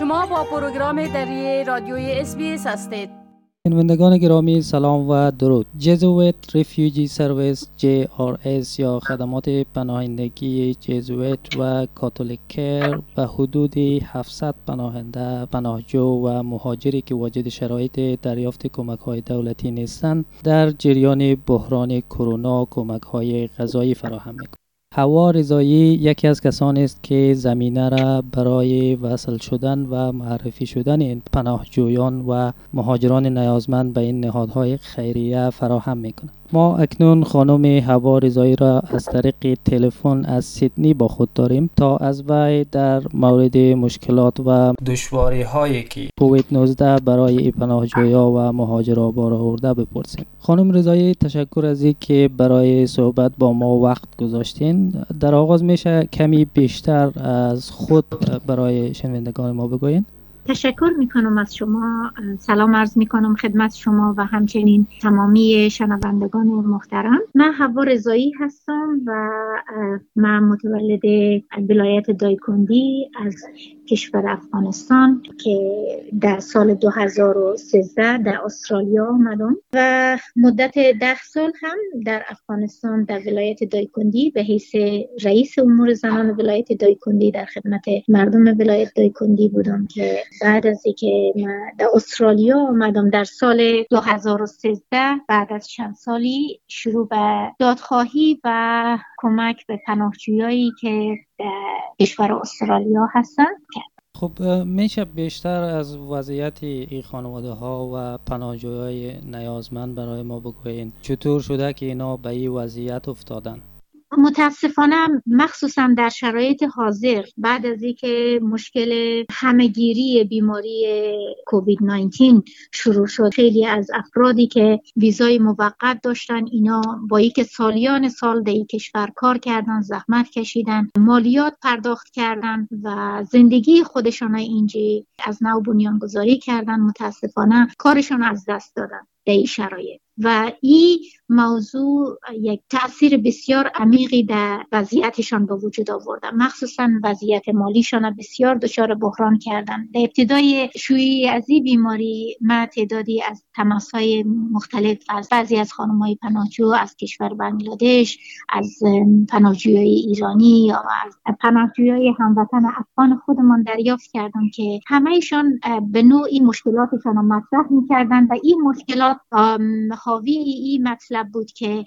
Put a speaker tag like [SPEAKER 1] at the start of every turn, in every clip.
[SPEAKER 1] شما با پروگرام دری رادیوی SBS هستید.
[SPEAKER 2] شنوندگان گرامی سلام و درود. جزویت ریفیوجی سرویس JRS یا خدمات پناهندگی جزویت و کاتولیک کیر به حدود 700 پناهنده، پناهجو و مهاجری که واجد شرایط دریافت کمک‌های دولتی نیستند در جریان بحران کرونا کمک‌های غذایی فراهم می‌کند. حوا رضایی یکی از کسانی است که زمینه را برای وصل شدن و معرفی شدن این پناهجویان و مهاجران نیازمند به این نهادهای خیریه فراهم می‌کند. ما اکنون خانم حوا رضایی را از طریق تلفن از سیدنی با خود داریم تا از وی در مورد مشکلات و دشواری‌هایی که کووید 19 برای پناهجویان و مهاجران بار آورده بپرسیم. خانم رضایی تشکر از اینکه برای صحبت با ما وقت گذاشتین. در آغاز میشه کمی بیشتر از خود برای شنوندگان ما بگوین؟
[SPEAKER 3] تشکر میکنم از شما. سلام عرض میکنم خدمت شما و همچنین تمامی شنوندگان محترم. من حوا رضایی هستم و من متولد ولایت دایکندی از کشور افغانستان که در سال 2013 در استرالیا آمدم و مدت 10 سال هم در افغانستان در ولایت دایکندی به حیث رئیس امور زنان ولایت دایکندی در خدمت مردم ولایت دایکندی بودم که بعد از اینکه من در استرالیا آمدم در سال 2013 بعد از چند سالی شروع به دادخواهی و کمک به پناهجویایی که در کشور استرالیا هستن.
[SPEAKER 2] خب میشه بیشتر از وضعیت این خانواده ها و پناهجویای نیازمند برای ما بگوین؟ چطور شده که اینا به این وضعیت افتادن؟
[SPEAKER 3] متاسفانه مخصوصا در شرایط حاضر بعد از اینکه مشکل همهگیری بیماری کووید 19 شروع شد، خیلی از افرادی که ویزای موقت داشتن اینا با اینکه سالیان سال در این کشور کار کردن، زحمت کشیدن، مالیات پرداخت کردن و زندگی خودشان اینجا از نو بنیانگذاری کردن، متاسفانه کارشان از دست دادن در این شرایط و این موضوع یک تأثیر بسیار عمیقی در وضعیتشان به وجود آورده، مخصوصا وضعیت مالیشان بسیار دچار بحران کردن. در ابتدای شیوع از این بیماری ما تعدادی از تماس‌های مختلف از بعضی از خانم‌های پناهجو از کشور بنگلادش، از پناهجویان ایرانی یا از پناهجویان هموطن افغان خودمان دریافت کردم که همه‌شان به نوعی مشکلاتشان را مطرح می‌کردند و این مشکلات حاوی این مطلب بود که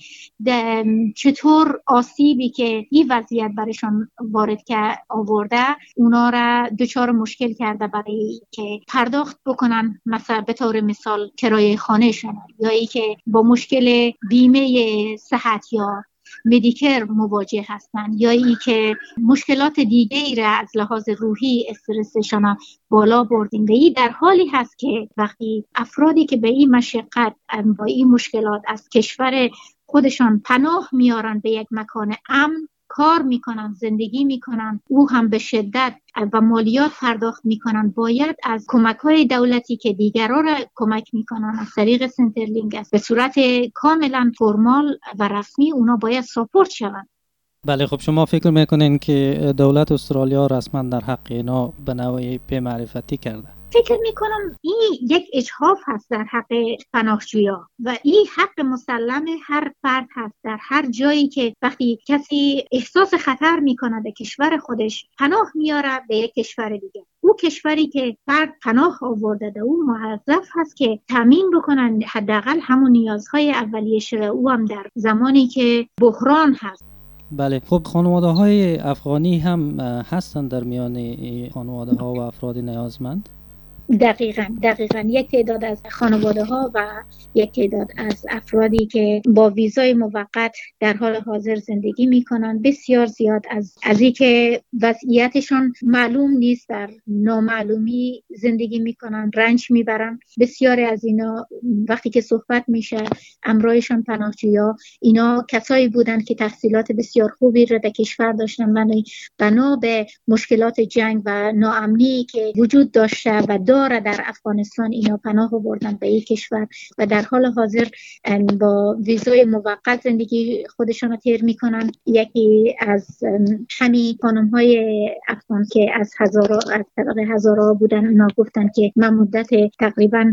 [SPEAKER 3] چطور آسیبی که این وضعیت برشان وارد آورده اونا را دچار مشکل کرده برای که پرداخت بکنن، مثلا به طور مثال کرایه خانهشان، یا ای که با مشکل بیمه صحت یا مدیکر مواجه هستند، یا ای که مشکلات دیگه ای را از لحاظ روحی استرسشان بالا بردیم. و این در حالی هست که وقتی افرادی که به این مشقت با این مشکلات از کشور خودشان پناه میارن به یک مکان امن، کار میکنن، زندگی میکنن، او هم به شدت و مالیات پرداخت میکنن، باید از کمک‌های دولتی که دیگران را کمک میکنن از طریق سنترلینگ است به صورت کاملا فرمال و رسمی اونا باید ساپورت شوند.
[SPEAKER 2] بله، خب شما فکر میکنین که دولت استرالیا رسما در حق اینا به نوعی بی‌معرفتی کرده؟
[SPEAKER 3] فکر میکنم این یک اجحاف هست در حق پناهجویان و این حق مسلم هر فرد هست. در هر جایی که وقتی کسی احساس خطر میکنه به کشور خودش، پناه میاره به یک کشور دیگه، او کشوری که فرد پناه آورده ده او موظف هست که تامین بکنن حداقل همون نیازهای اولیه‌اش را، او هم در زمانی که بحران هست.
[SPEAKER 2] بله، خب خانواده های افغانی هم هستن در میان خانواده ها و افراد نیازمند؟
[SPEAKER 3] دقیقاً یک تعداد از خانواده ها و یک تعداد از افرادی که با ویزای موقت در حال حاضر زندگی میکنن، بسیار زیاد از این که وضعیتشان معلوم نیست در نامعلومی زندگی میکنن، رنج میبرن. بسیاری از اینا وقتی که صحبت میشه امرایشان پناهجویا، اینا کسایی بودن که تحصیلات بسیار خوبی را در کشور داشتن، بنا به مشکلات جنگ و ناامنی که وجود داشته و ها را در افغانستان اینا پناه آوردن به این کشور و در حال حاضر با ویزای موقت زندگی خودشان را طی میکنن. یکی از همین خانم‌های افغان که از هزارها بودن، اونا گفتن که من مدت تقریبا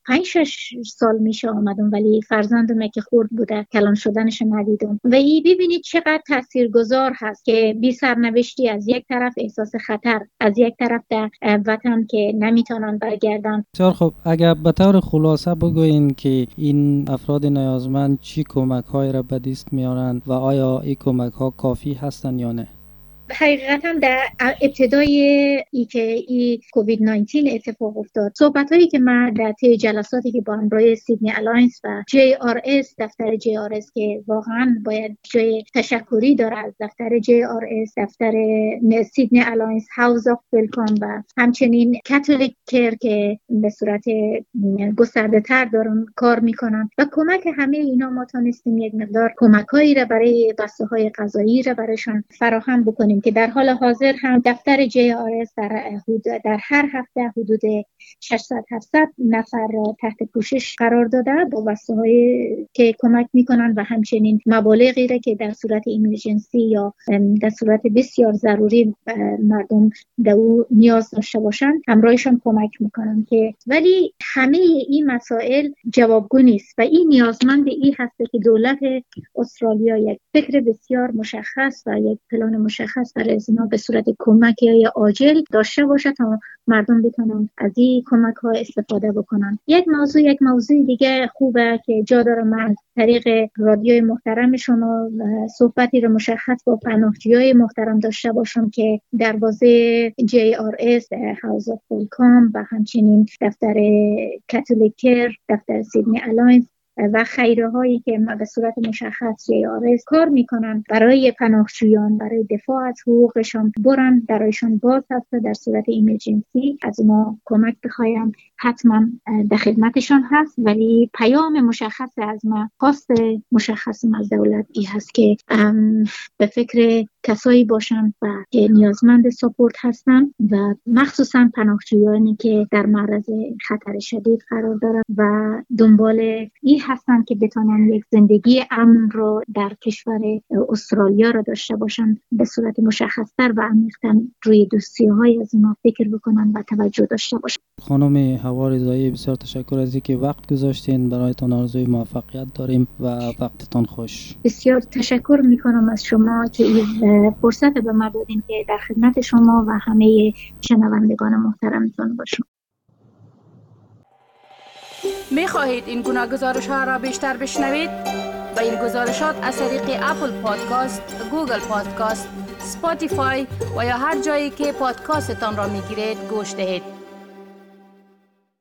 [SPEAKER 3] 5-6 سال میشه آمدم ولی فرزندم که خرد بوده کلان شدنش ندیدم. و این ببینید چقدر تاثیرگذار هست که بی سرنوشتی، از یک طرف احساس خطر، از یک طرف در وطن که نمیتونن برگردن.
[SPEAKER 2] خب اگر به طور خلاصه بگوین که این افراد نیازمند چی کمک‌های را به دست میارند و آیا این کمک‌ها کافی هستند یا نه؟
[SPEAKER 3] حقیقتا در ابتدای ای که این کووید 19 اتفاق افتاد، صحبت‌هایی که من در طی جلساتی که با همراه سیدنی الاینس و JRS، دفتر JRS که واقعا باید جای تشکری داره از دفتر JRS، دفتر سیدنی الاینس، هاوس آف ویلکام و همچنین کاتولیک کیر که به صورت گسترده تر دارن کار میکنن و کمک همه اینا ما تونستیم یک مقدار کمک‌هایی را برای بسته‌های غذایی را برایشان فراهم بکنیم که در حال حاضر هم دفتر JRS در هر هفته حدود 600-700 نفر را تحت پوشش قرار داده با بسته‌های که کمک میکنن و همچنین مبالغی را که در صورت ایمرجنسی یا در صورت بسیار ضروری مردم در او نیاز داشته باشند همراهشان کمک میکنن. که ولی همه این مسائل جوابگو نیست و این نیازمند این هست که دولت استرالیا یک فکر بسیار مشخص و یک پلان مشخص برای اینا به صورت کمک‌های عاجل داشته باشه تا مردم بتونن از این کمک‌ها استفاده بکنن. یک موضوع دیگه خوبه که جا داره من از طریق رادیوی محترم شما صحبتی رو مشخص با پناهجویای محترم داشته باشم که در بازه JRS، هاوس آف ویلکام و همچنین دفتر کاتولیک کیر، دفتر سیدنی الاینس و خیره هایی که به صورت مشخص JRS کار میکنن برای پناهجویان، برای دفاع از حقوقشان، برن درایشان باز هست در صورت ایمرجنسی از ما کمک بخوایم حتما در خدمتشان هست. ولی پیام مشخص از ما، خواست مشخص از دولت این هست که به فکر کسایی باشن و که نیازمند ساپورت هستن و مخصوصا پناهجویانی که در معرض خطر شدید قرار دارن و دنبال این هستن که بتونن یک زندگی امن رو در کشور استرالیا رو داشته باشن، به صورت مشخص‌تر و عمیق‌تر روی دوستی‌های از اونا فکر بکنن و توجه داشته باشن.
[SPEAKER 2] خانم هوا رضایی، بسیار تشکر از اینکه وقت گذاشتین. برایتان آرزوی موفقیت داریم و وقتتان خوش.
[SPEAKER 3] بسیار تشکر میکنم از شما که این فرصت به ما دادین که در خدمت شما و همه شنوندگان محترمتون باشم.
[SPEAKER 1] می خواهید این گناه گزارش ها را بیشتر بشنوید؟ با این گزارشات از طریق اپل پادکاست، گوگل پادکاست، اسپاتیفای و یا هر جایی که پادکاستتان را می گیرید گوش دهید.